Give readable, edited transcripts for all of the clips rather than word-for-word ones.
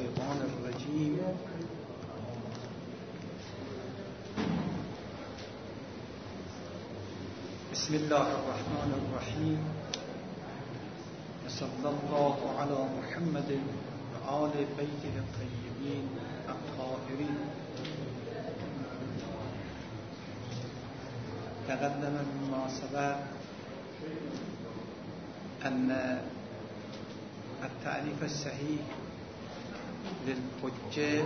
الشيطان الرجيم. بسم الله الرحمن الرحيم. وصلى الله على محمد وآل بيته الطيبين الطاهرين. تقدم مما سبق أن التعريف الصحيح للحجة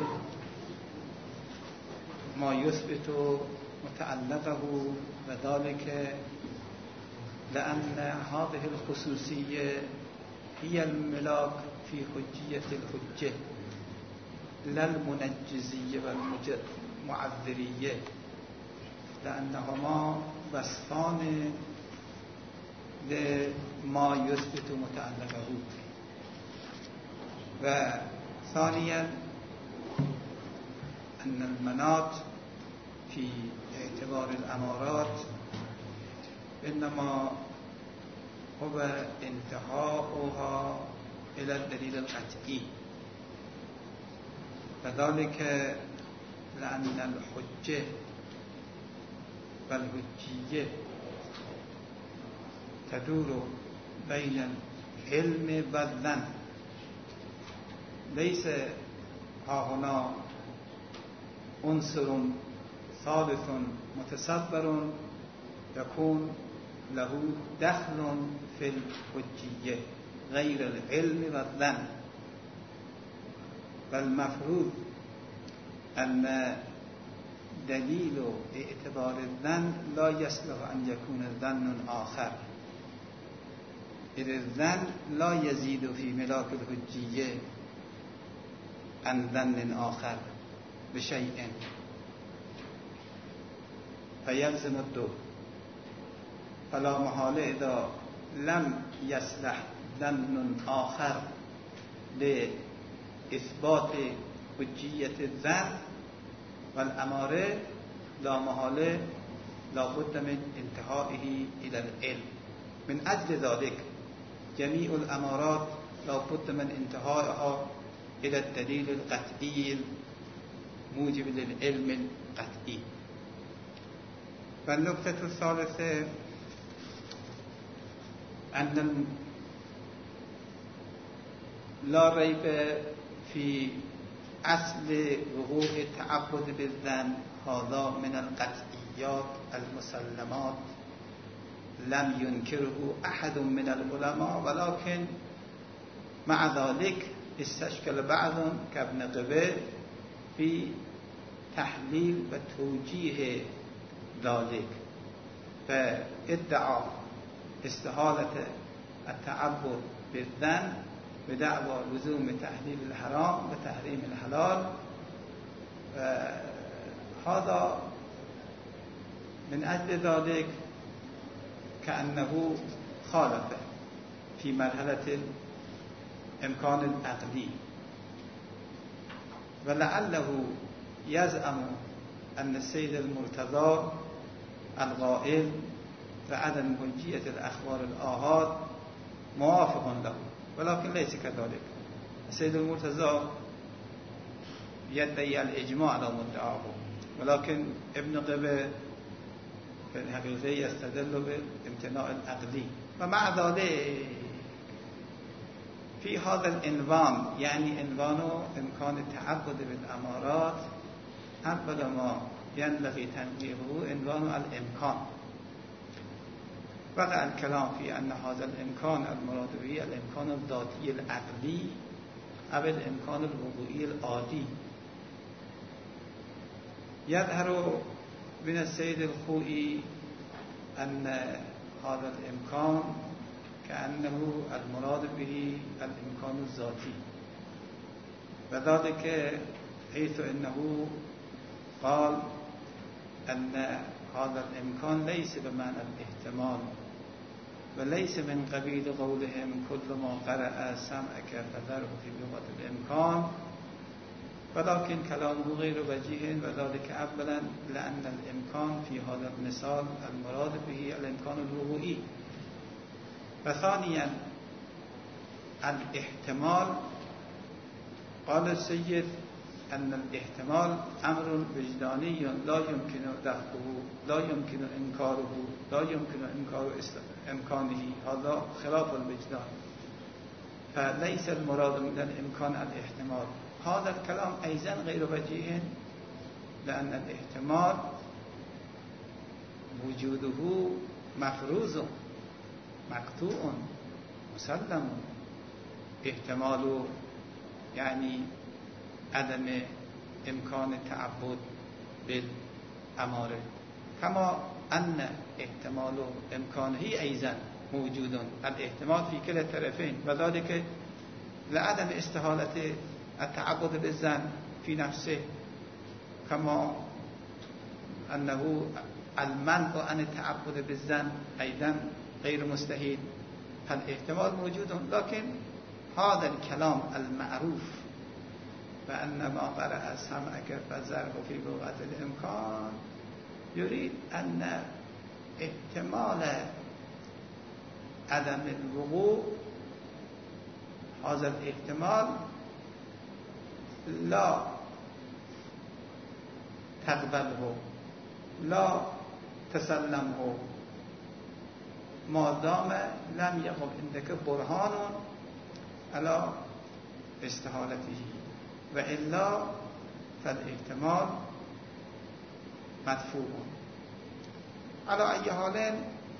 ما يثبت متعلقه، وذلك لأن هذه الخصوصية هي الملاك في حجية الحجة، لا المنجزية والمعذرية، لأنهما وصفان لما يثبت متعلقه. وثانيا أن المناط في اعتبار الأمارات إنما هو انتهاؤها إلى الدليل القطعي، وذلك لأن الحجة والحجية تدور بين العلم والظن، ليس هنا عنصر ثالث متصبر يكون له دخل في الحجية غير العلم والظن. والمفروض أن دليل اعتبار الظن لا يصلح أن يكون ظن آخر، إذ الظن لا يزيد في ملاك الحجية عن ظن آخر بشيء، فيلزم الدور. فلا محالة إذا لم يصلح ظن آخر لإثبات حجية الظن والأمارة، لا محالة لا بد من انتهائه إلى العلم. من أجل ذلك جميع الأمارات لا بد من انتهائها إلى الدليل القطعي الموجب للعلم القطعي. والنقطة الثالثة أن لا ريب في أصل وقوع التعبد بالظن، هذا من القطعيات المسلمات لم ينكره أحد من العلماء، ولكن مع ذلك استشكل بعضهم كابن قبه في تحليل وتوجيه ذلك، فادعى استحالة التعبد بالظن بدعوى لزوم تحليل الحرام وتحريم الحلال. هذا من أجل ذلك كأنه خالف في مرحلة الإمكان العقلي، ولعله يزعم أن السيد المرتضى القائل بعدم حجية الأخبار الآحاد موافق له، ولكن ليس كذلك. السيد المرتضى يدعي الإجماع على مدعاه، ولكن ابن قبه في الحقيقة يستدل بالامتناع العقلي. ومع ذلك في هذا العنوان، يعني عنوان إمكان التعبد بالأمارات، أول ما ينبغي تنبيهه عنوان الإمكان. وقع الكلام في أن هذا الإمكان المراد به الإمكان الذاتي العقلي أو الإمكان الوضوئي العادي. يظهر من السيد الخوئي أن هذا الإمكان كأنه المراد به الإمكان الذاتي، وذلك حيث أنه قال أن هذا الإمكان ليس بمعنى الاحتمال، وليس من قبيل قولهم كل ما قرأ سمعك فذره في لغة الإمكان، ولكن كلامه غير وجيه، وذلك أولا لأن الإمكان في هذا المثال المراد به الإمكان الوضوئي، وثانيا الاحتمال قال السيد أن الاحتمال أمر وجداني لا يمكن دفعه لا يمكن إنكاره لا يمكن إنكار إمكانه، هذا خلاف الوجدان، فليس المراد من الإمكان الاحتمال. هذا الكلام أيضا غير وجيه، لأن الاحتمال وجوده مفروض مقطوع مسلم. احتمال يعني عدم إمكان التعبد بالأمارة، كما أن احتمال إمكانه أيضا موجود، الاحتمال في كلا الطرفين، وذلك لعدم استحالة التعبد بالظن في نفسه، كما أنه المنع عن التعبد بالظن أيضا غير مستحيل، فالاحتمال موجود. لكن هذا الكلام المعروف بأن ما قرأ سمعك فزره في لغة الإمكان يريد أن احتمال عدم الوقوع هذا الاحتمال لا تقبله لا تسلمه ما دام لم يقم عندك برهان على استحالته، وإلا فالاحتمال مدفوع. على أي حال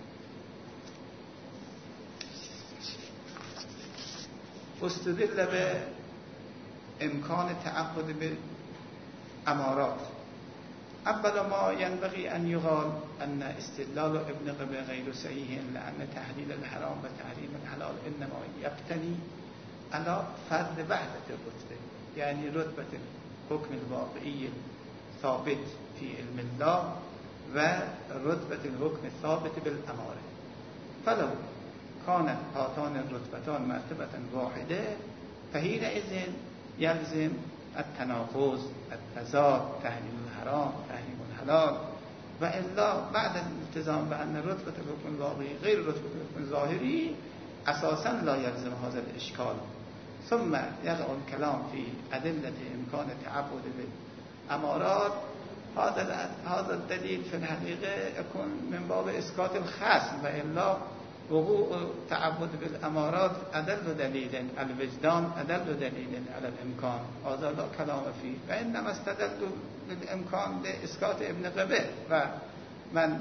استدل بإمكان التعبد بالأمارات. أول ما ينبغي أن يقال أن استدلال ابن قبه غير صحيح، لأن تحليل الحرام وتحريم الحلال إنما يبتني على فرض وحدة الرتبة، يعني رتبة الحكم الواقعي ثابت في علم الله ورتبة الحكم الثابت بالأمارة. فلو كانت هاتان الرتبتان مرتبة واحدة فحينئذ يلزم التناقض، التضاد، تحريم الحرام، تحريم الحلال، وإلا بعد الالتزام بأن رتبة الحكم الواقعي غير رتبة الحكم الظاهري أساسا لا يلزم هذا الإشكال. ثم يقع الكلام في أدلة إمكان التعبد بالأمارات. هذا الدليل في الحقيقة يكون من باب إسقاط الخصم، وإلا وقوع تعبد بالأمارات أدل دليل، الوجدان أدل دليل على الإمكان، هذا لا كلام فيه. وإنما استدلوا بالإمكان لإسقاط ابن قبه ومن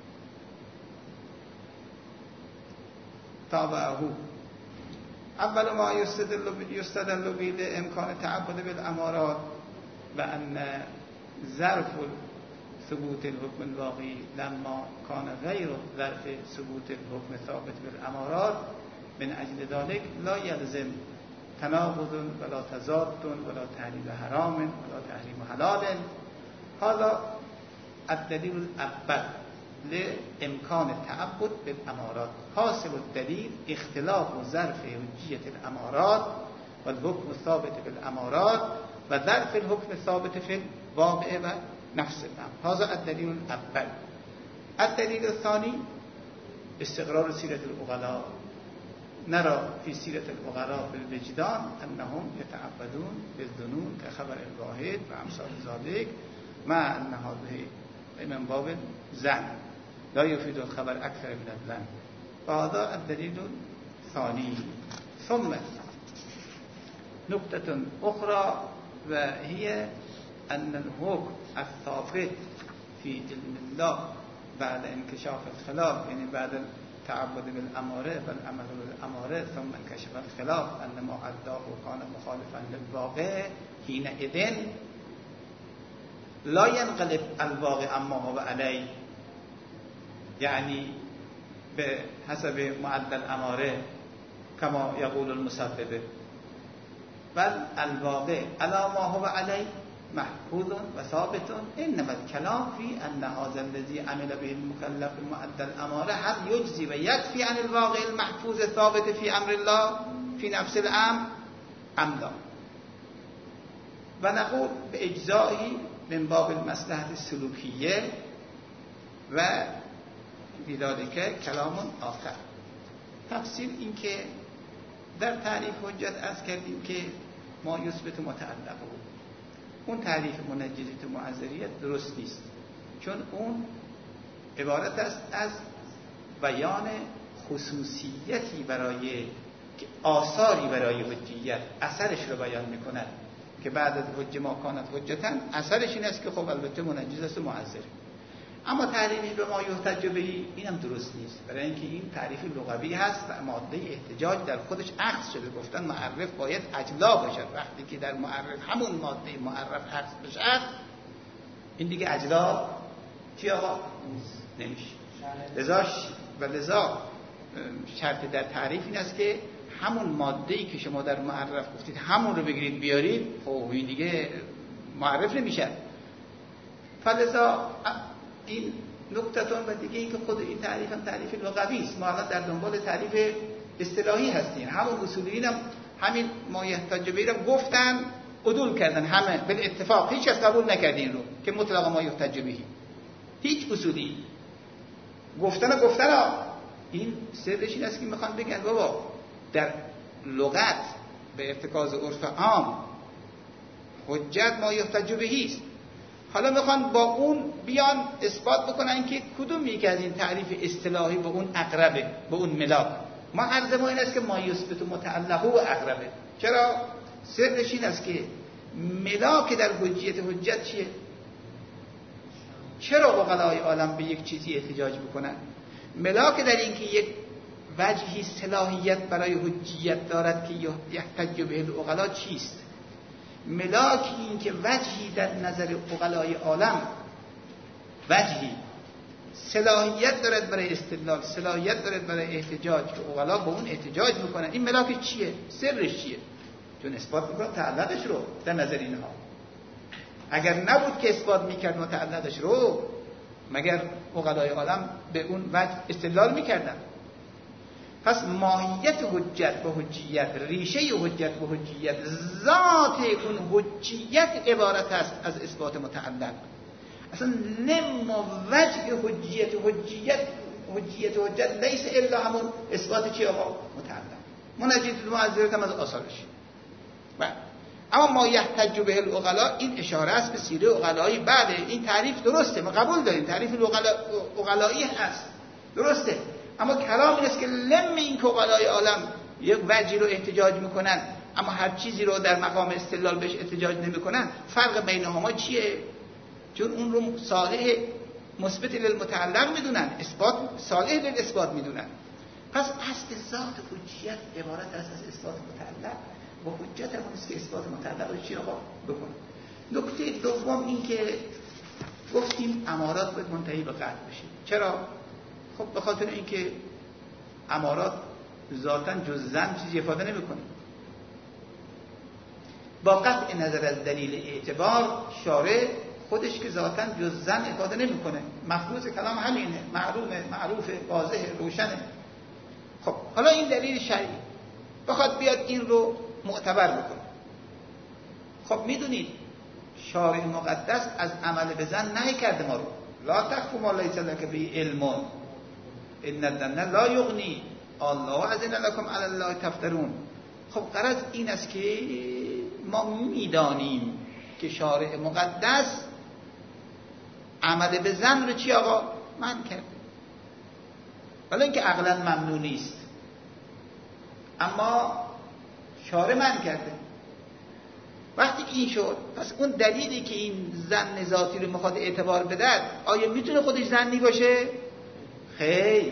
تابعه. أول ما يستدل به لإمكان التعبد بالأمارات بأن ظرف ثبوت الحكم الواقعي لما كان غير ظرف ثبوت الحكم الثابت بالأمارات، من أجل ذلك لا يلزم تناقض ولا تضاد ولا تحريم حرام ولا تحريم حلال. هذا الدليل الأول لإمكان التعبد بالأمارات. حاصل الدليل اختلاف ظرف حجية الأمارات والحكم الثابت بالأمارات وظرف الحكم الثابت في الواقع نفس الأمر. هذا الدليل الأول. الدليل الثاني استقرار سيرة العقلاء. نرى في سيرة العقلاء بالوجدان أنهم يتعبدون بالظنون كخبر الواحد وأمثال ذلك، مع أن هذه من باب الظن لا يفيد الخبر أكثر من الظن. فهذا الدليل الثاني. ثم نقطة أخرى وهي أن الحكم الثابت في علم الله بعد انكشاف الخلاف، يعني بعد التعبد بالأمارة والعمل بالأمارة ثم انكشف الخلاف أن ما أداه كان مخالفا للواقع، حينئذ لا ينقلب الواقع عما هو عليه، يعني بحسب معدل الأمارة كما يقول المسبب، بل الواقع على ما هو عليه محفوظ وثابت. إنما الكلام في أن هذا الذي عمل به المكلف بمعدل الأمارة هل يجزي ويكفي عن الواقع المحفوظ الثابت في أمر الله في نفس الأمر أم لا. ونقول بإجزائه من باب المصلحة السلوكية، وبذلك كلام آخر. تفسیر این که در تعریف حجت از کردیم که ما یثبت متعلقه. اون تعریف منجزیت معذریت درست نیست، چون اون عبارت است از بیان خصوصیتی برای آثاری برای حجیت، اثرش رو بیان میکنن که بعد از حجه ما کانت حجتن، اثرش این است که خب البته منجز است و معذر. اما تعریفی به ما یحتج بهی اینم درست نیست، برای اینکه این تعریف لغوی هست و ماده احتجاج در خودش اخذ شده. گفتن معرف باید اجلا باشد، وقتی که در معرف همون ماده معرف اخذ بشه این دیگه اجلا چی آقا نمیشه. لذا شرط در تعریف این است که همون ماده‌ای که شما در معرف گفتید همون رو بگیرید بیارید، خب این دیگه معرف نمیشه. فلذا این نکته‌تون و دیگه این که خود این تعریف هم تعریف لغوی است. ما الان در دنبال تعریف اصطلاحی هستیم. همون اصولیین هم همین ما یحتج به رو گفتن، عدول کردن همه بالاتفاق، هیچ کس قبول نکرد این رو که مطلق ما یحتج به. هیچ اصولی گفتن این سرش این است که میخوان بگن بابا در لغت به ارتکاز عرف عام حجت ما یحتج به است. حالا میخوان با اون بیان اثبات بکنن که کدوم یکی از این تعریف اصطلاحی به اون اقربه، به اون ملاک. ما عرض ما این است که ما یثبت متعلقه و اقربه. چرا؟ سرش این است که ملاک در حجت چیه؟ چرا عقلای عالم به یک چیزی احتجاج بکنن؟ ملاک در این که یک وجهی صلاحیت برای حجیت دارد که یحتج به العقلا چیست؟ ملاک این که وجهی در نظر عقلای عالم وجهی صلاحیت دارد برای استدلال، صلاحیت دارد برای احتجاج که عقلا با اون احتجاج میکنن، این ملاک چیه؟ سرش چیه؟ چون اثبات میکنن تعلقش رو در نظر اینها. اگر نبود که اثبات میکرد متعلقش رو، مگر عقلای عالم به اون وجه استدلال میکردن؟ پس ماهیت حجت و حجیت، ریشه حجت و حجیت، ذات اون حجیت عبارت است از اثبات متعلق. اصلا نم و وجه حجت لیس الا همون اثبات چی آقا؟ متعلق. منجز معذرت هم از آثارش. اما ما یحتج به العقلا این اشاره است به سیره عقلایی. بله این تعریف درسته، ما قبول داریم تعریف عقلایی هست، درسته. اما کلام این است که لم این که عقلای عالم یک وجهی رو احتجاج میکنن اما هر چیزی رو در مقام استدلال بهش احتجاج نمیکنن. فرق بینهما چیه؟ چون اون رو صالح مثبت للمتعلق میدونن، اثبات صالح للاثبات میدونن. پس اصل ذات حجیت عبارت است از اثبات متعلق و حجت هم است که اثبات متعلق رو چی آقا بکنه. نکته دوم این که گفتیم امارات باید منتهی به قطع بشه. چرا؟ خب به خاطر اینکه امارات ذاتاً جز زن چیزی افاده نمیکنه. با قطع نظر از دلیل اعتبار شارع خودش که ذاتاً جز زن افاده نمیکنه. مفروض کلام همینه، معروفه، واضحه، روشنه. خب حالا این دلیل شرعی بخواد بیاد این رو معتبر بکنه. خب میدونید شارع مقدس از عمل به زن نهی کرده ما رو. لا تخف ما لیس لک به علم ان الظن لا یغنی الله اذن لکم علی الله تفترون. خب غرض این است که ما میدانیم که شارع مقدس عمل به زن رو چی آقا؟ منع کرده. ولی اینکه عقلا ممنوع نیست، اما شارع منع کرده. وقتی که این شد، پس اون دلیلی که این زن ذاتی رو میخواد اعتبار بده، آیا میتونه خودش زنی باشه؟ خیر.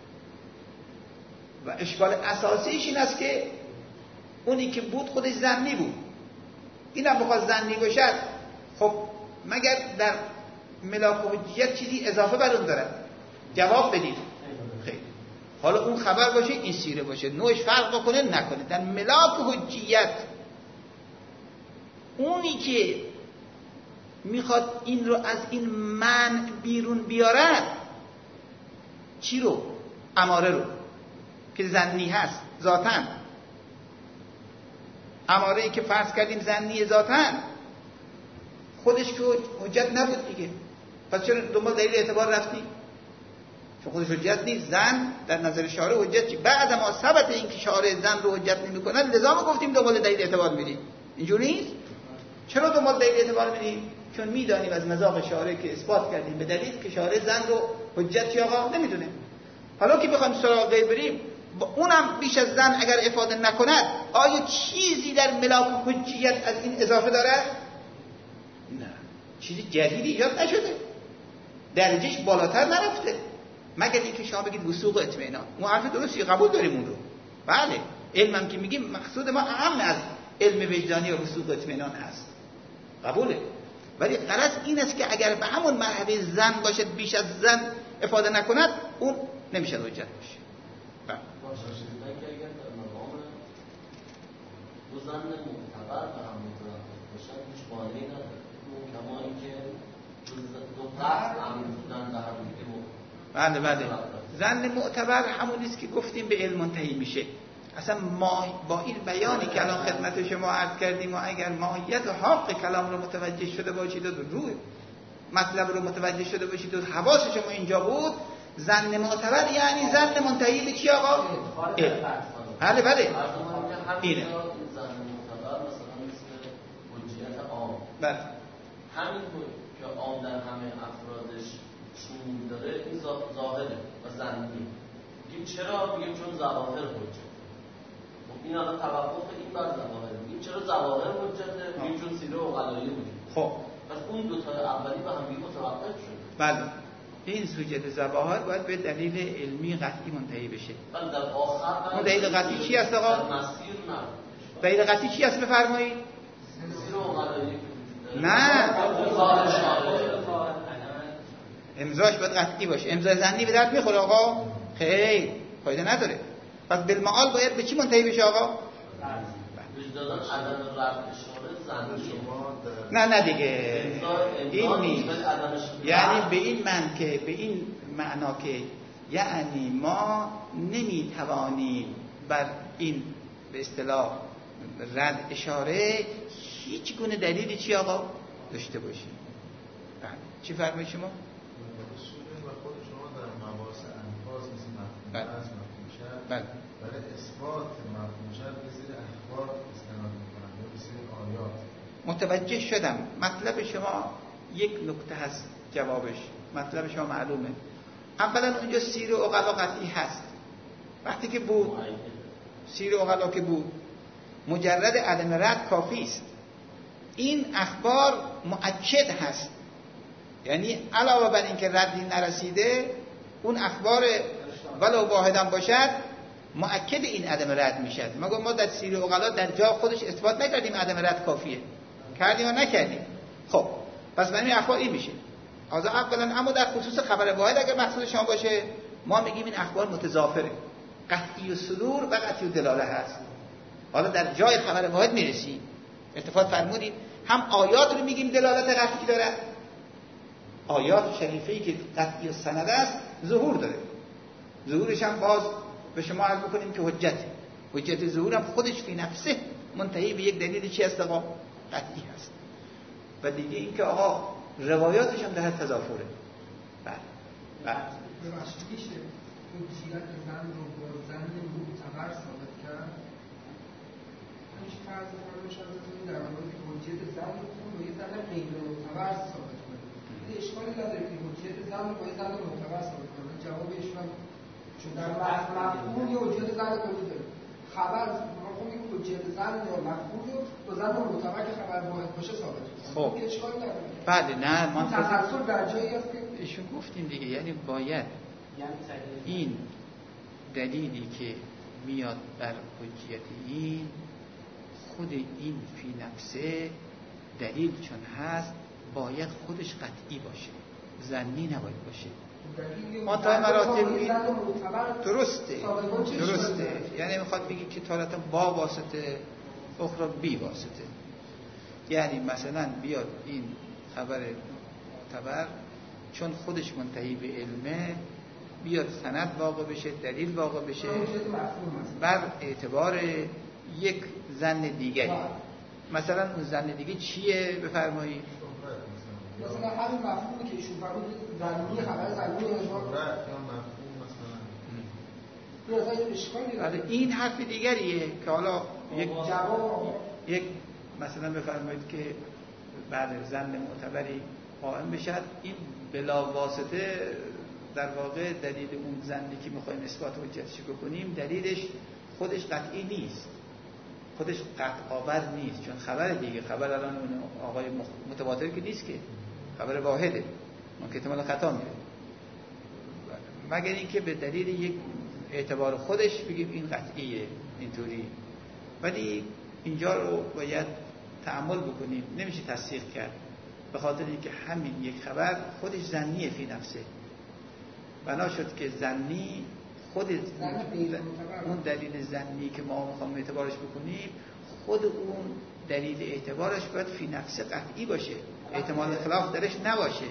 و اشکال اساسیش این است که اونی که بود خودش زنی بود، اینم بخواد زنی باشد، خب مگر در ملاک و حجیت چیزی اضافه بر اون داره؟ جواب بدید. خیر. حالا اون خبر باشه این سیره باشه، نوعش فرق بکنه نکنه. در ملاک و حجیت اونی که میخواد این رو از این منع بیرون بیارد چی رو؟ اماره رو که زنی هست ذاتاً. اماره ای که فرض کردیم زنی ذاتاً خودش که حجت نبود دیگه، پس چرا دنبال دلیل اعتبار رفتیم؟ چون خودش حجت نیست. زن در نظر شارع حجت چی؟ بعد ما ثبت این که شارع زن رو حجت نمی کنن، لذا ما گفتیم دنبال دلیل اعتبار میریم. اینجوری نیست. چرا دنبال دلیل اعتبار می‌ریم؟ چون می‌دانیم از مذاق شارع که اثبات کردیم به دلیل که شارع زن رو حجت چی آقا نمیدونه. حالا که بخوایم سراغ غیر بریم، اونم بیش از زن اگر افاده نکند آیا چیزی در ملاک حجیت از این اضافه دارد؟ نه، چیزی جدیدی ایجاد نشده، درجهش بالاتر نرفته، مگر اینکه شما بگید وثوق و اطمینان. اون حرف درستی، قبول داریم اون رو. بله، علمم که میگیم مقصود ما اهم از علم وجدانی و وثوق و اطمینان هست، قبوله. ولی غرض این است که اگر به همون مرحله زن باشد بیش از زن افاده نکند، اون نمیشه حجت باشه. دو زن معتبر و هم متوقف باشن هیچ مانعی نداره، اون کما اینکه دو طرف امر بودن به هم دیگه. بله زن معتبر همونیست که گفتیم به علم منتهی میشه. اصلا ما با این بیانی که الان خدمت شما عرض کردیم و اگر ماهیت و حق کلام رو متوجه شده باشید و روی مطلب رو متوجه شده باشید و حواس شما اینجا بود، زن معتبر یعنی زن منتهی به چی آقا؟ بله اینه. بله. همین که عام در همه افرادش شمول داره، این ظاهره و ظنی. میگیم چرا؟ میگیم چون ظواهر حجت. این الان توقف این بر ظواهر. میگیم چرا ظواهر حجته؟ میگیم چون سیره و غلایه بود. خب پس اون دو تا اولی با هم دیگه متوقف شد. بله. این سوجت ظواهر باید به دلیل علمی قطعی منتهی بشه. ولی در آخر اون دلیل قطعی چی است آقا؟ مسیر نه. دلیل قطعی چی است بفرمایید؟ سیره و غلایه. نه، امضاش باید قطعی باشه. امضای زنی به درد میخوره آقا؟ خیر، فایده نداره. پس بالمعال باید به چی منتهی بشه آقا؟ وجدان عدم رد اشاره زنی. نه دیگه این نیست. یعنی به این معنا که یعنی ما نمیتوانیم بر این به اصطلاح رد اشاره هیچ گونه دلیلی چی آقا داشته باشیم. بله. چی فرمایید شما؟ اصول و خود شما در مباحث انفاس مثل مفهوم هست، مفهوم شرط، بله. برای اثبات مفهوم شرط به زیر اخبار استناد می‌کنند یا به زیر آیات. متوجه شدم. مطلب شما یک نکته هست، جوابش مطلب شما معلومه. اولا اونجا سیر و عقلا قطعی هست. وقتی که بود سیر و عقلا که بود مجرد عدم رد کافی است. این اخبار مؤکد هست، یعنی علاوه بر اینکه ردی نرسیده، اون اخبار ولو واحداً باشد مؤکد این عدم رد میشد. مگر ما در سیر و عقلا در جا خودش اثبات نکردیم عدم رد کافیه، کردیم و نکردیم. خب پس برای این اخبار این میشه. اولا اما در خصوص خبر واحد اگر مقصود شما باشه، ما میگیم این اخبار متضافره، قطعی و صدور و قطعی و دلاله هست. حالا در جای خبر واحد میرسیم. اتفاق فرمودید هم آیات رو میگیم دلالت قطعی داره، آیات شریفه‌ای که قطعی و سند است ظهور داره. ظهورش هم باز به شما عرض بکنیم که حجت ظهور هم خودش فی نفسه منتهی به یک دلیل چی است آقا؟ قطعی هست. و دیگه این که آقا روایاتش هم در تضافره. بله. ببخشید میشه حجیت زن رو با زن معتبر ثابت کرد؟ هیچ فرض فرمایش ازتون در مورد حجیت زن رو با یه زن غیر معتبر ثابت کنید. این اشکالی نداره که حجیت زن رو با یه زن معتبر ثابت کنید. جوابش هم چون در مفهوم یه حجیت زن کلی داره. خبر ما میگیم حجیت زن یا مفهوم رو با زن معتبر که خبر واحد باشه ثابت کنید. خب اشکالی نداره. بله نه ما تسلسل در جایی است که ایشون گفتیم دیگه، یعنی باید این دلیلی که میاد بر حجیت این خود این فی نفسه دلیل چون هست باید خودش قطعی باشه، ظنی نباید باشه. ما تا مراتب درسته یعنی میخواد بگی که تارتا با واسطه اخرى بی واسطه. یعنی مثلا بیاد این خبر معتبر چون خودش منتهی به علمه بیاد سند واقع بشه، دلیل واقع بشه بر اعتبار یک زن دیگری. مثلا اون زن دیگه چیه بفرمایید؟ مثلا همین مفهومی که ایشون فرمود زنی خبر زنی این حرف دیگریه که حالا یک مثلا بفرمایید که بعد زن معتبری قائم بشد، این بلا واسطه در واقع دلیل اون زنی که میخوایم اثبات حجتش بکنیم دلیلش خودش قطعی نیست، خودش قطع آور نیست، چون خبر دیگه، خبر الان اون آقای متواتر که نیست، که خبر واحده، ممکن احتمال خطا میره، مگر اینکه به دلیل یک اعتبار خودش بگیم این قطعیه اینطوری. ولی اینجا رو باید تأمل بکنیم، نمیشه تصدیق کرد، به خاطر اینکه همین یک خبر خودش ظنیه فی نفسه، بنا شد که ظنی خود اون دلیل ظنی که ما میخوام اعتبارش بکنیم، خود اون دلیل اعتبارش باید فی نفسه قطعی باشه، احتمال خلاف درش نباشه،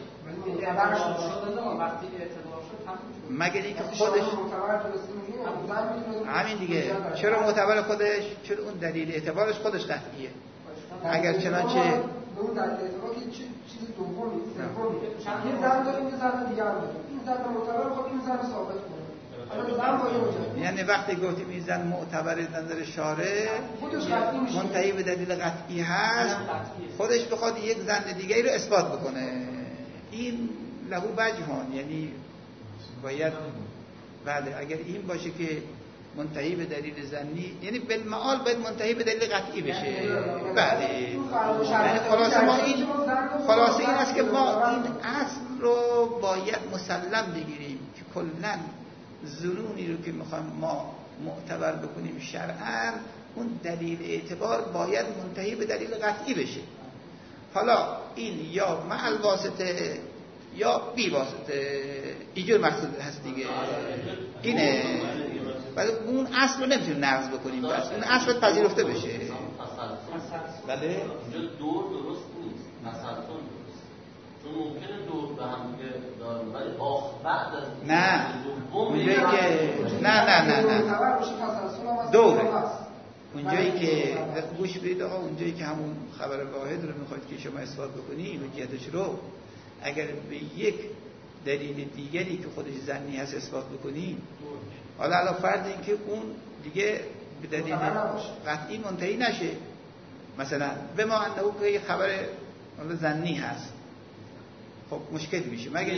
مگر اینکه خودش همین دیگه. چرا معتبر خودش؟ چون اون دلیل اعتبارش خودش قطعیه. اگر چنانچه اون دلیل اعتبار که چیز دومی یه زن داریم، یه زن دیگه هم داریم، این زن معتبر خود این زن ثابت کنه. یعنی وقتی گفتیم این زن معتبر نظر شارع منتهی به دلیل قطعی هست، خودش بخواد یک زن دیگه رو اثبات بکنه، این لهو وجهان، یعنی باید بله اگر این باشه که منتهی به دلیل ظنی، یعنی بالمعال باید منتهی به دلیل قطعی بشه. بله یعنی خلاصه این است که ما این اصل رو باید مسلم بگیریم که کلاً ظنونی رو که میخوایم ما معتبر بکنیم شرعاً، اون دلیل اعتبار باید منتهی به دلیل قطعی بشه. حالا این یا مع الواسطه یا بی واسطه، اینجور مقصود هست دیگه، اینه. ولی اون اصل رو نمیتونیم نقض بکنیم، بس اون اصل رو پذیرفته بشه. بله اینجا دور درست نیست، تسلسل درست، چون ممکنه دور به هم دیگه داریم، ولی بعد از نه اونجایی که نه دوره، اونجایی که گوش بدید آقا، اونجایی که همون خبر واحد رو میخواید که شما اثبات بکنید حجتش رو، اگر به یک دلیل دیگری که خودش ظنی هست اثبات بکنید، حالا علاوه فرض این که اون دیگه به دلیل قطعی منتهی نشه، مثلا به ما انه که یک خبر ظنی هست، خب مشکل میشه، مگر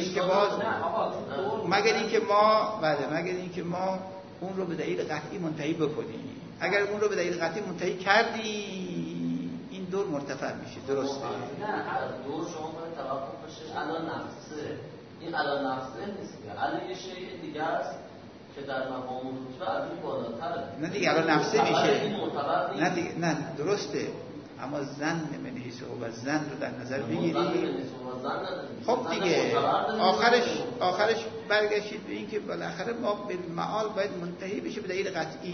اینکه ما اون رو به دلیل قطعی منتهی بکنیم. اگر اون رو به دلیل قطعی منتهی کردیم، این دور مرتفع میشه. درسته؟ نه دور شما باید توقف بشه الان نفسه، این الان نفسه نیست، الان یه شیء دیگه است که در مقام رتبه از این بالاتره. نه دیگه الان نفسه میشه، نه دیگه، نه درسته، اما زن من حیث و زن رو در نظر بگیرید. خب دیگه آخرش برگشید به این که بالاخره ما بالمعال باید منتهی بشه به دلیل قطعی،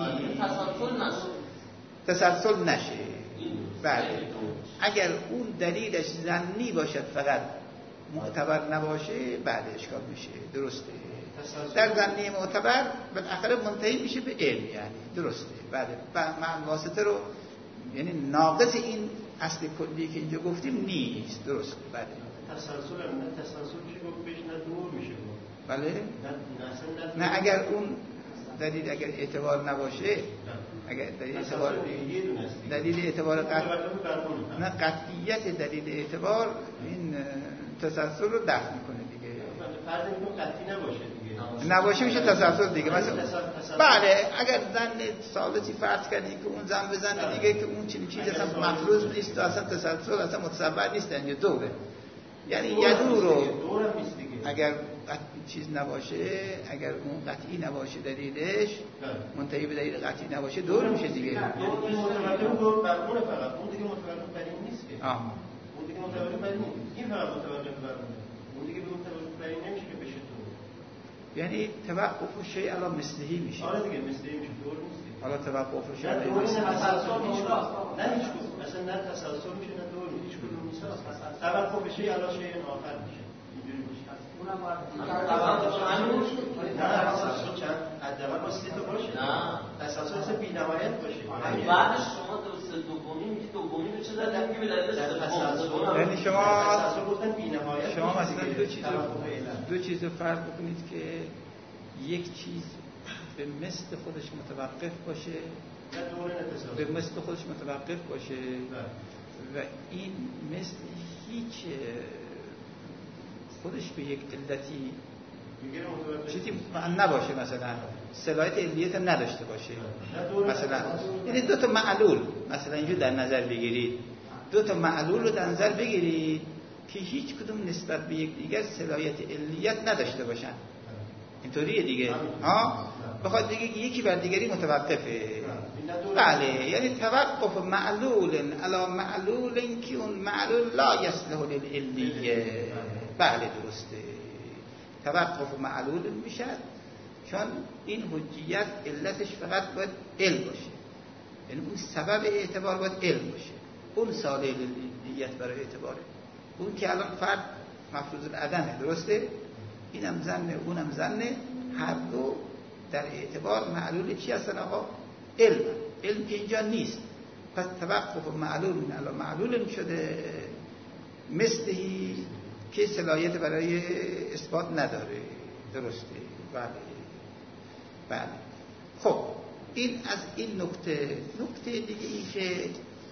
تسلسل نشه. بله اگر اون دلیلش ظنی باشد فقط معتبر نباشه، بعد اشکال میشه. درسته، در ظنی معتبر بالاخره منتهی میشه به علم، یعنی درسته. بله معنی واسطه رو یعنی ناقص این اصل کلی که اینجا گفتیم نیست. درسته. بله تسلسل که گفت بهش نه دور میشه. بله نه اگر اون دلیل اگر اعتبار نباشه، اگر دلیل اعتبار نه قطعیت دلیل اعتبار این تسلسل رو دفع میکنه دیگه. فرض کنیم قطعی نباشه دیگه، نباشه میشه تسلسل دیگه. مثلا بله اگر زن ثابتی فرض کردیم که اون زن به زن دیگه که اون چیزی اصلا مفروض نیست و اصلا تسلسل اصلا متصور نیست، یعنی دوره، یعنی یدو رو اگر چیز نباشه، اگر اون قطعی نباشه دلیلش منتهی به دلیل قطعی نباشه، دور میشه دیگه. دور متوجه بر اون فقط، اون دیگه متوجه بر این نیست که. اون دیگه متوجه بر این نیست، این فقط متوجه بر اون دیگه متوجه بر این نمیشه که بشه دور. یعنی توقف شیء علی مثله میشه. آره دیگه مثله میشه، دور نیست. حالا توقف شیء علی مثله نه هیچ کدوم، اصلا نه تسلسل میشه نه دور، هیچ کدوم نیست. توقف شیء علی شیء آخر میشه. اینجوری میشه. اونم تسلسل چند حداقل واسه تو باشه. نه تسلسل اصلا بی‌نهایت باشه. بعدش شما درست دومی میگی، دومی رو چه دادن میگی به دلیل تسلسل، یعنی شما تسلسل گفتن بی‌نهایت. شما مثلا دو چیز رو فرض بکنید که یک چیز به مثل خودش متوقف باشه، به مثل خودش متوقف باشه و این مثل هیچ خودش به یک علتی چیزی نباشه، مثلا صلاحیت علیت هم نداشته باشه. مثلا یعنی دو تا معلول مثلا اینجور در نظر بگیرید، دو تا معلول رو در نظر بگیرید که هیچ کدوم نسبت به یک دیگر صلاحیت علیت نداشته باشن. اینطوریه دیگه ها، بخواد بگه یکی بر دیگری متوقفه. بله، یعنی توقف معلول علی معلول که اون معلول لا یصلح للعلیه. بله درسته، توقف معلول میشه چون این حجیت علتش فقط باید علم باشه، یعنی اون سبب اعتبار باید علم باشه، اون ساله للعلیت برای اعتباره. اون که الان فرد مفروض العدمه، درسته؟ اینم ظنه اونم ظنه، هر دو در اعتبار معلول چی هستن آقا؟ علم. علم که اینجا نیست، پس توقف معلول علی معلول شده، مثلی که صلاحیت برای اثبات نداره. درسته؟ بله. خب این از این نکته دیگه این که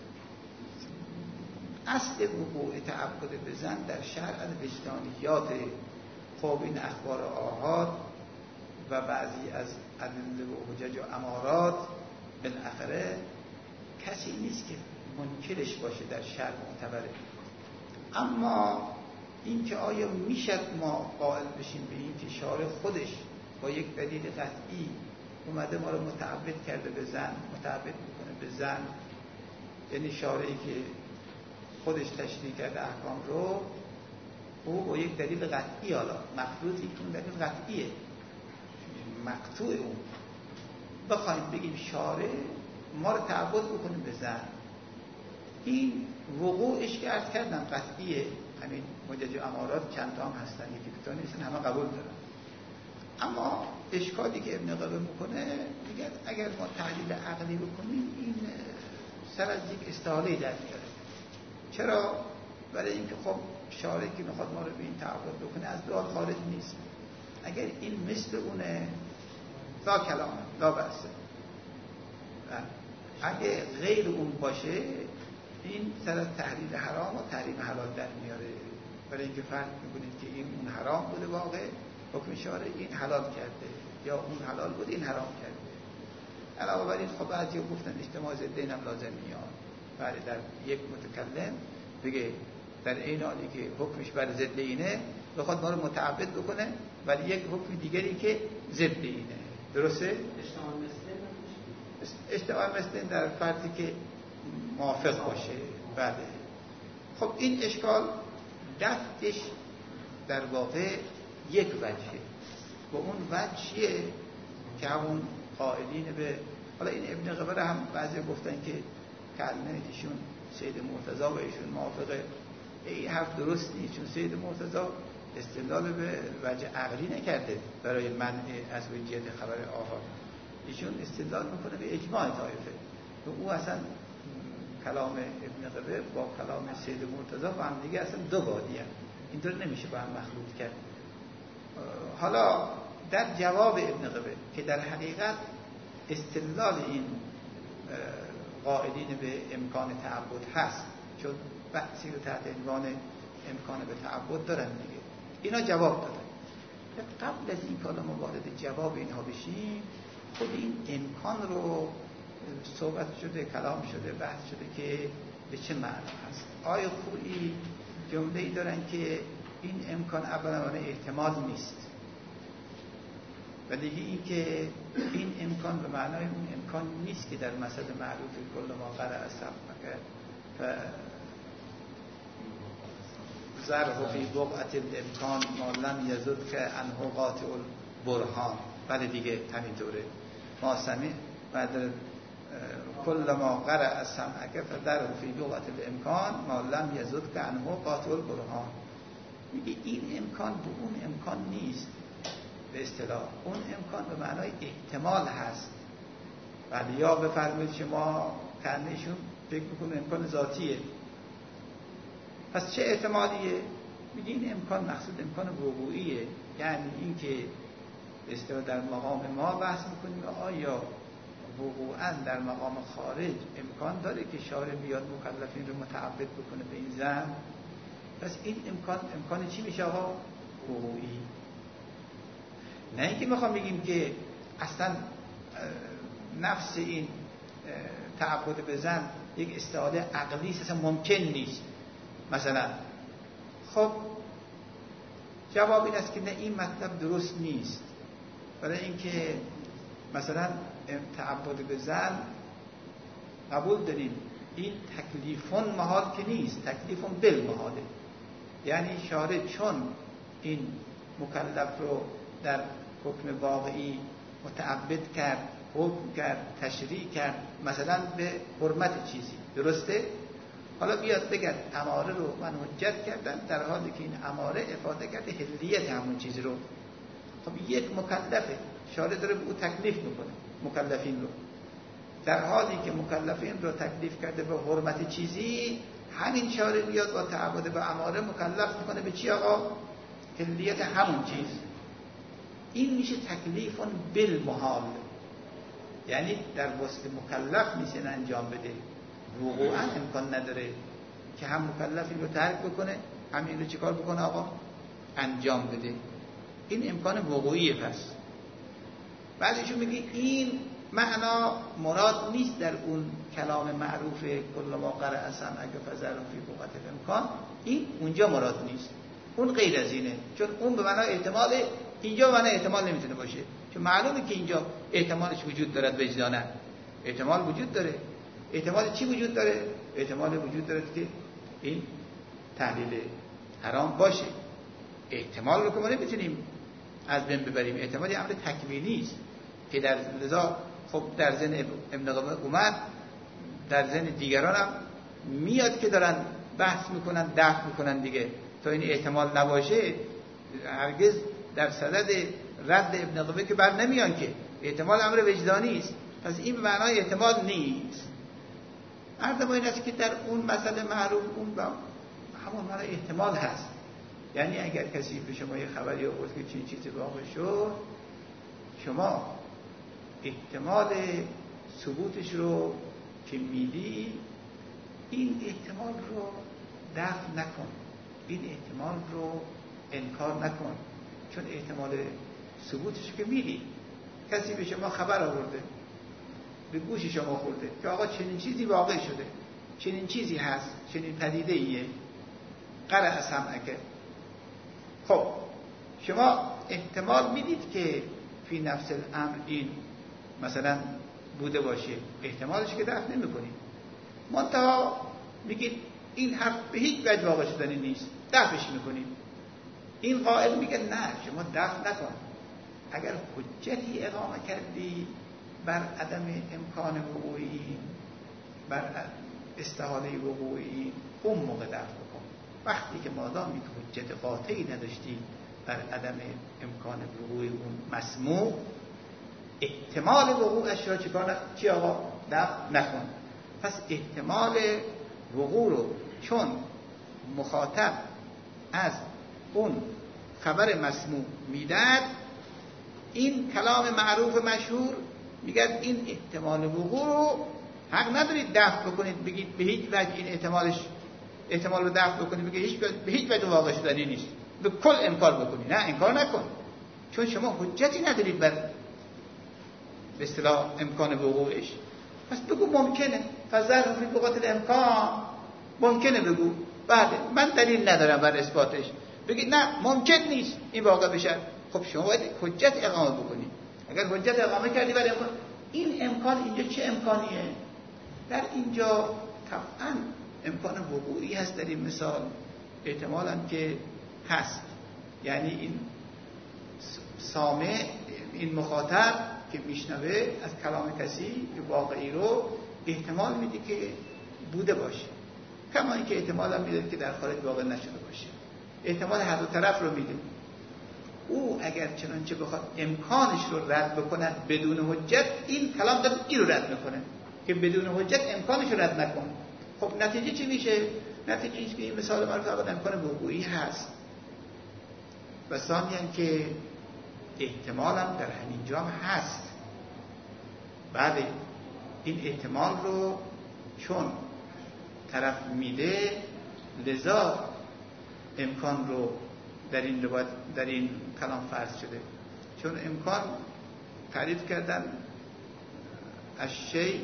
اصل وقوع تعبد به زن در شرع از وجدانیات. خب این اخبار آحاد و بعضی از ادله و حجج و امارات بالاخره کسی نیست که منکرش باشه، در شرع معتبره. اما این که آیا میشد ما قائل بشیم به این که شارع خودش با یک دلیل قطعی اومده ما رو متعبد کرده به زن، متعبد میکنه به زن، یعنی شارعی که خودش تشریع کرده احکام رو، او با یک دلیل قطعی، حالا مفروضی که اون دلیل قطعیه مقطوع اون بخوایم بگیم شارع ما رو تعبد بکنه به زن، این وقوعش که عرض کردم قطعیه. همین مجج امارات چند تا هم هستن، یکی دو تا نیستن، همه قبول دارن. اما اشکالی که ابن قبه میکنه، میگه اگر ما تحلیل عقلی بکنیم این سر از یک استحاله در میاره. چرا؟ برای اینکه خب شارعی که میخواد ما رو به این تعبد بکنه از دو حال خارج نیست. اگر این مثل اونه لا کلام لا بحثه، اگه غیر اون باشه این سر از تحلیل حرام و تحریم حلال در میاره. برای اینکه فرض میکنید که این اون حرام بوده، واقع حکم شارع این حلال کرده، یا اون حلال بوده این حرام کرده. علاوه بر این خب بعضی گفتن اجتماع ضدین هم لازم میاد. بله، در یک متکلم بگه در این حالی که حکمش بر ضد اینه بخواد ما رو متعبد بکنه، ولی یک حکم دیگری که ضد اینه. درسته؟ اجتماع مثل در فردی که موافق باشه. بله. خب این اشکال دفتش در واقع یک وجهه، و اون وجه چیه که همون قائلین به، حالا این ابن قبه هم بعضی گفتن که کلمه ایشون سید مرتضی و ایشون موافقه، این حرف درست نیست، چون سید مرتضی استدلال به وجه عقلی نکرده برای منع از حجیت خبر آحاد. ایشون استدلال میکنه به اجماع طایفه، و او اصلا کلام ابن قبه با کلام سید مرتضی با هم دیگه اصلا دو وادی هم، اینطور نمیشه با هم مخلوط کرد. حالا در جواب ابن قبه که در حقیقت استدلال این قائلین به امکان تعبد هست، چون بحثی رو تحت عنوان امکان به تعبد دارن دیگه، اینا جواب دادن. قبل از این که ما وارد جواب اینها بشیم، خود این امکان رو صحبت شده، کلام شده، بحث شده که به چه معنی هست. آیه خویی جمله‌ای دارن که این امکان اولا احتمال نیست، و دیگه این که این امکان به معنای اون امکان نیست که در مسئله معروف کل ما قرأ سبق ظرف فی بقعة الامکان ما لم یزد که انه قاطع البرهان. بله دیگه همینطوره. ما سمع و در کل ما قرأ سمعک فظرف فی بقعة الامکان ما لم یزد که انه قاطع البرهان. میگه این امکان به اون امکان نیست به اصطلاح، اون امکان به معنای احتمال هست. ولی یا بفرمایید شما کنهشون فکر میکنه امکان ذاتیه، پس چه احتمالیه؟ میگه این امکان مقصود امکان وقوعیه، یعنی این که به اصطلاح در مقام ما بحث میکنیم آیا وقوعا در مقام خارج امکان داره که شارع بیاد مکلفین رو متعبد بکنه به این زن، پس این امکان چی میشه آقا؟ وقوعی. نه اینکه میخوام بگیم که اصلا نفس این تعبد به زن یک استعاده عقلی است، اصلا ممکن نیست مثلا. خب جواب این است که نه، این مطلب درست نیست. برای اینکه مثلا تعبد به زن قبول داریم، این تکلیفون محال که نیست، تکلیفون بالمحاله. یعنی شارع چون این مکلف رو در حکم واقعی متعبد کرد، حکم کرد، تشریع کرد مثلا به حرمت چیزی، درسته؟ حالا بیاد بگرد اماره رو من حجت کردم، در حالی که این اماره افاده کرده حلیت همون چیزی رو. خب یک مکلفه، شارع داره به او تکلیف میکنه مکلفین رو، در حالی که مکلفین رو تکلیف کرده به حرمت چیزی، همین شارع بیاد با تعبد به اماره مکلف میکنه به چی آقا؟ حلیت همون چیز. این میشه تکلیفون بالمحال، یعنی در وسط مکلف نیست این انجام بده، وقوعا امکان نداره که هم مکلف این رو ترک بکنه هم این رو چیکار بکنه آقا؟ انجام بده. این امکان وقوعیه. پس بعدشون میگه این معنا مراد نیست در اون کلام معروف کل ما قرأ سمعک فذرهم فی بقعة الامکان، این اونجا مراد نیست، اون غیر از اینه. چون اون به معنای احتماله، اینجا به معنای احتمال نمیتونه باشه، چون معلومه که اینجا احتمالش وجود دارد وجدانه، احتمال وجود داره. احتمال چی وجود داره؟ احتمال وجود داره که این تحلیل حرام باشه. احتمال رو که ما نمیتونیم از بین ببریم، احتمالی امر تکوینی است که در لذا خب در ذهن ابن قیم اومد، در ذهن دیگران هم میاد که دارن بحث میکنن، دفع میکنن دیگه. تا این احتمال نباشه هرگز در صدد رد ابن قیم که بر نمیان، که احتمال امر وجدانی است، پس این به معنای احتمال نیست. عرض ما این است که در اون مسئله معروف اون با همون معنای احتمال هست. یعنی اگر کسی به شما یه خبری آورد که چنین چیزی واقع شد، شما احتمال ثبوتش رو که میدی، این احتمال رو دفع نکن، این احتمال رو انکار نکن، چون احتمال ثبوتش که میدی. کسی به شما خبر آورده، به گوش شما خورده که آقا چنین چیزی واقع شده، چنین چیزی هست، چنین پدیده ایه، قرأ سمعک. خب شما احتمال میدید که فی نفس الامر این مثلا بوده باشه، احتمالش که دفع نمی کنید، منتها میگید این حرف به هیچ وجه واقع شدنی نیست، دفعش میکنید. این قائل میگه نه، شما دفع نکن. اگر حجتی اقامه کردی بر عدم امکان وقوعی، بر استحاله وقوعی، اون موقع دفع بکن. وقتی که مادام یک حجت قاطعی نداشتی بر عدم امکان وقوع اون مسموع، احتمال وقوعش را چی آقا؟ دفع نکن. پس احتمال وقوع رو چون مخاطب از اون خبر مسموع میداد، این کلام معروف مشهور میگه این احتمال وقوع رو حق ندارید دفع بکنید، بگید به هیچ وجه این احتمال رو دفع بکنید، بگید به هیچ وجه واقع شدنی نیست، به کل انکار بکنید. نه، انکار نکن، چون شما حجتی ندارید بر به اصطلاح امکان وقوعش. پس بگو ممکنه، فذرهم فی بقعة الامکان، ممکنه بگو. بعد من دلیل ندارم بر اثباتش، بگید نه ممکن نیست این واقع بشه. خب شما باید حجت اقامه بکنید. اگر حجت اقامه کردی بر امکان، این امکان اینجا چه امکانیه؟ در اینجا طبعا امکان وقوعی هست. در این مثال احتمالاً که هست، یعنی این سامع، این مخاطب که میشنوه از کلام کسی واقعی رو احتمال میده که بوده باشه، کما اینکه احتمال هم میده که در خارج واقع نشده باشه. احتمال هر دو طرف رو میده. او اگر چنانچه بخواد امکانش رو رد بکنه بدون حجت، این کلام داره این رو رد میکنه که بدون حجت امکانش رو رد نکن. خب نتیجه چی میشه؟ نتیجه اینه که این مثال من فقط امکان وقوعی هست، و ثانیاً که احتمال هم در همین جا هست. بله این احتمال رو چون طرف میده، لذا امکان رو در این کلام فرض شده. چون امکان تعریف کردن از شی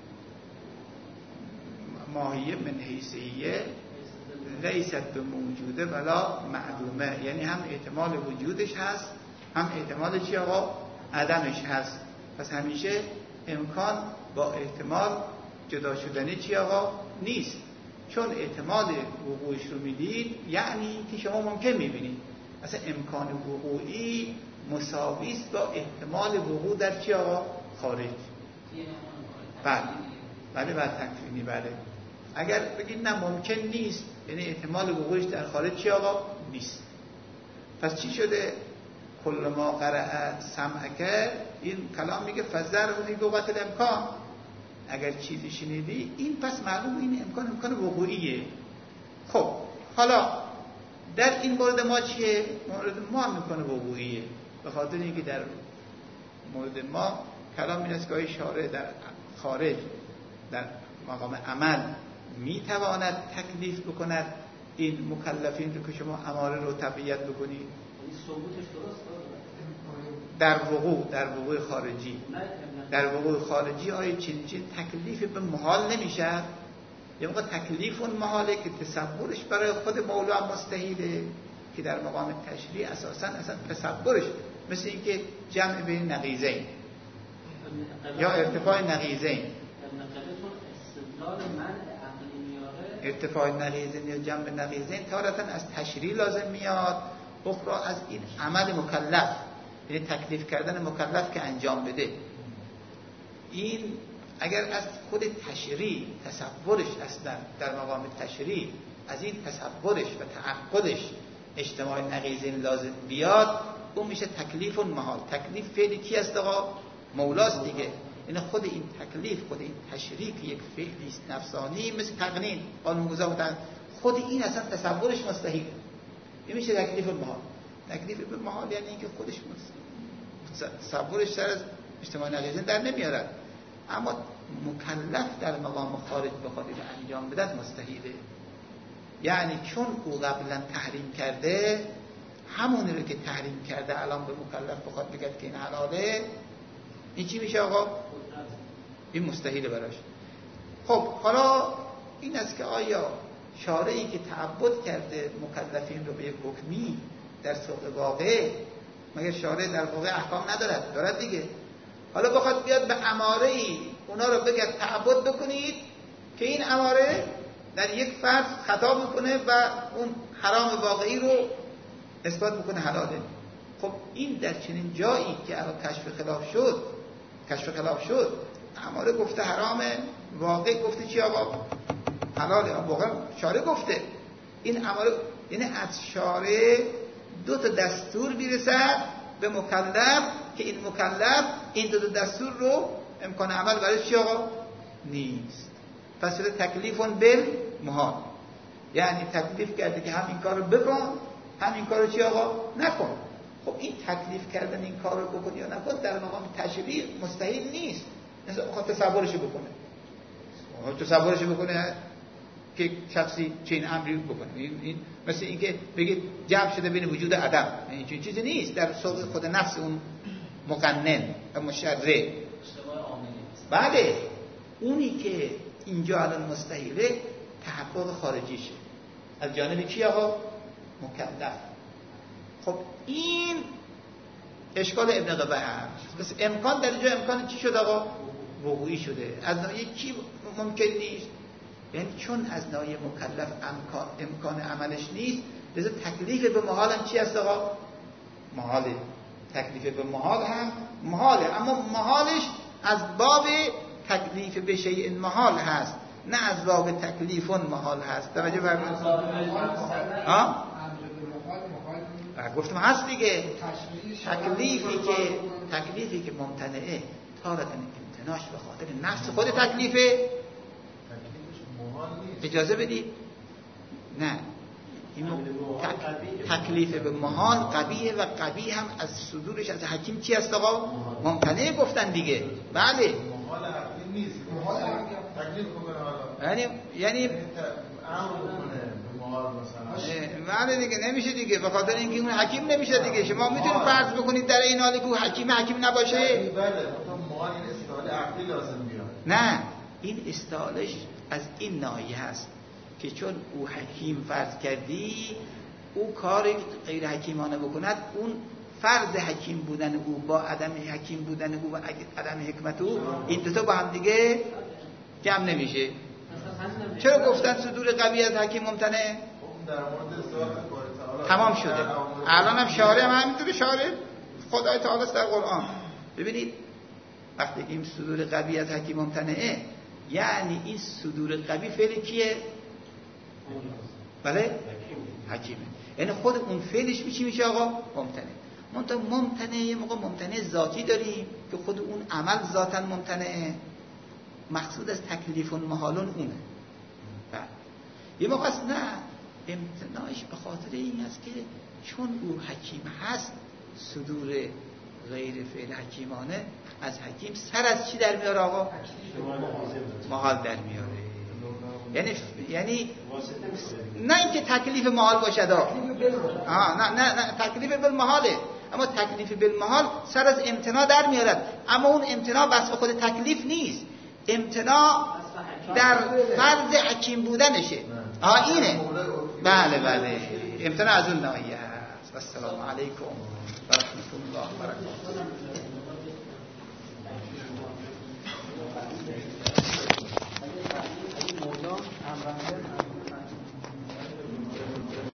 ماهیه من حیثیه لیست به موجوده ولا معلومه، یعنی هم احتمال وجودش هست هم احتمال چی آقا؟ عدمش هست. پس همیشه امکان با احتمال جدا شدنی چی آقا؟ نیست. چون احتمال وقوعش رو میدید یعنی که شما ممکن میبینید. اصلا امکان وقوعی مساوی است با احتمال وقوع در چی آقا؟ خارج. بله تکوینی. بله اگر بگید نه ممکن نیست، یعنی احتمال وقوعش در خارج چی آقا؟ نیست. پس چی شده؟ کل ما قرأ سمعک، این کلام میگه فزر هونی بوقت الامکان، اگر چیزی شنیدی این پس معلوم این امکان وقوعیه. خب حالا در این مورد ما چیه؟ مورد ما هم امکان وقوعیه، به خاطر اینکه در مورد ما کلام این است که شارع در خارج در مقام عمل میتواند تکلیف بکند این مکلفین رو که شما اماره رو تبعیت بکنید. در وقوع خارجی، در وقوع خارجی آیا چین تکلیف به محال نمیشه؟ یه موقع تکلیف اون محاله که تصورش برای خود مولا مستحیله، که در مقام تشریع اساساً اصلا تصورش مثل اینکه جمع بین نقیضین یا ارتفاع نقیضین، ارتفاع نقیضین یا جمع نقیضین تارتاً از تشریع لازم میاد، اخرى از این عمل مکلف، یعنی تکلیف کردن مکلف که انجام بده. این اگر از خود تشریع تصورش اصلا در مقام تشریع از این تصورش و تعقدش اجتماع نقیضین لازم بیاد، اون میشه تکلیف محال. تکلیف فعلی کی است آقا؟ مولاست دیگه. این خود این تکلیف، خود این تشریع که یک فعلی است نفسانی، مثل تقنین قانون‌گذار بودن، خود این اصلا تصورش مستحیل. این میشه تکلیف محال. تکلیف به محال یعنی اینکه خودش تصورش سر از اجتماع نقیضین در نمیارد، اما مکلف در مقام خارج بخواد انجام بده مستحیله. یعنی چون او قبلا تحریم کرده، همونی رو که تحریم کرده الان به مکلف بخواد بگه که این حلاله، این چی میشه آقا؟ این مستحیله براش. خب حالا این است که آیا شارعی که تعبد کرده مکلفین رو به یک حکمی در سوق واقع، مگر شارع در واقع احکام ندارد؟ دارد دیگه. حالا بخواد بیاد به اماره‌ای اونا رو بگه تعبد بکنید که این اماره در یک فرد خطا میکنه و اون حرام واقعی رو اثبات میکنه حلاله. خب این در چنین جایی که الان کشف خلاف شد، اماره گفته حرامه، واقع گفته چی آقا؟ حلاله. واقعا شارع گفته این اماره، یعنی از شارع دو تا دستور میرسد به مکلف که این مکلف این دو دستور رو امکان عمل برای چی آقا؟ نیست. پس شده تکلیفون بالمحال، یعنی تکلیف کرده که هم این کار رو بکن هم این کار رو چی آقا؟ نکن. خب این تکلیف کردن این کار رو بکن یا نکن در مقام تشریع مستحیل نیست. خب تصورش بکنه که شخصی چین امری بکنه. این مثل اینکه بگید جمع شده بین وجود عدم، این چیزی نیست در سوق خود نفس اون مقنن و مشرع. بله اونی که اینجا الان مستحیله تحقق خارجیشه از جانب کی آقا؟ مکلف. خب این اشکال ابن قبه هست. بس امکان در جای امکان چی شد آقا؟ وقوعی شده. از نوعی کی ممکن نیست؟ یعنی چون از نوعی مکلف امکان عملش نیست، لذا تکلیف به محال هم چی هست آقا؟ محاله. تکلیف به محال هم محاله، اما محالش از باب تکلیف به شیء محال هست، نه از باب تکلیفون محال هست. توجه فرمایید. ها؟ گفتم هست دیگه. تکلیفی که ممتنعه تارة امتناش به خاطر نفس خود تکلیفه، اجازه بدید. نه این تکلیف به محال قبیه و قبیه هم از صدورش از حکیم چی است آقا؟ ممتنع گفتن دیگه. بله تکلیف کنه یعنی امر کنه به محال مثلا معنی دیگه نمیشه دیگه، به خاطر اینکه اون حکیم نمیشه دیگه. شما میتونید فرض بکنید در این حالی که حکیم نباشه. بله مثلا محال این استدلال عقلی لازم بیاد. نه، این استدلالش از این ناحیه هست که چون او حکیم فرض کردی، او کاری غیر حکیمانه بکند، اون فرض حکیم بودن او با عدم حکیم بودن او و عدم حکمت او، این دوتا با هم دیگه جمع نمیشه. چرا گفتن صدور قوی از حکیم ممتنعه؟ در مورد ذات باری تعالی تمام شده. الان هم شارع هم همینطوره، شارع خدای تعالی است در قرآن. ببینید وقتی این صدور قوی از حکیم ممتنعه، یعنی این صدور قوی فعل کیه؟ بله؟ حکیمه. یعنی خود اون فعلش میشه آقا ممتنع. ممتنع یه موقع ممتنع ذاتی داریم که خود اون عمل ذاتاً ممتنعه، مقصود از تکلیف محالون اونه. یه موقع است نه، امتناعش به خاطر این است که چون او حکیم هست، صدور غیر فعل حکیمانه از حکیم سر از چی در میاره آقا؟ محال در میاره. یعنی نه اینکه تکلیف محال باشد نه تکلیف بالمحاله، اما تکلیف بالمحال سر از امتناع در میارد، اما اون امتناع بس به خود تکلیف نیست، امتناع در فرض حکیم بودنشه. اینه. بله امتناع از اون ناحیه است. السلام علیکم و رحمت الله و برکاته.